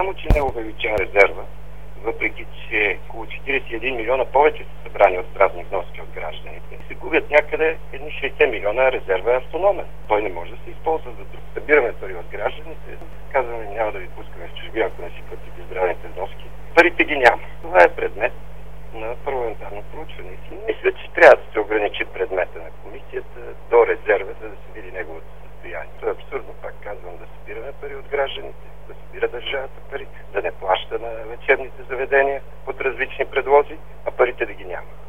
само че не увеличава резерва, въпреки че около 41 милиона повече са събрани от здравни вноски от гражданите. Се губят някъде едни 60 милиона, резерва е автономен. Той не може да се използва за друг. Събираме пари от гражданите, казваме, няма да ви пускаме в чужбина, ако не си платите здравните вноски. Парите ги няма. Това е предмет на парламентарно проучване. И мисля, че трябва да се ограничи предмета на комисията до резерва, за да се види неговото състояние. Това е абсурдно, пак казвам, да събираме пари от гражданите, да събира държавата пари, да не плаща на лечебните заведения под различни предлози, а парите да ги няма.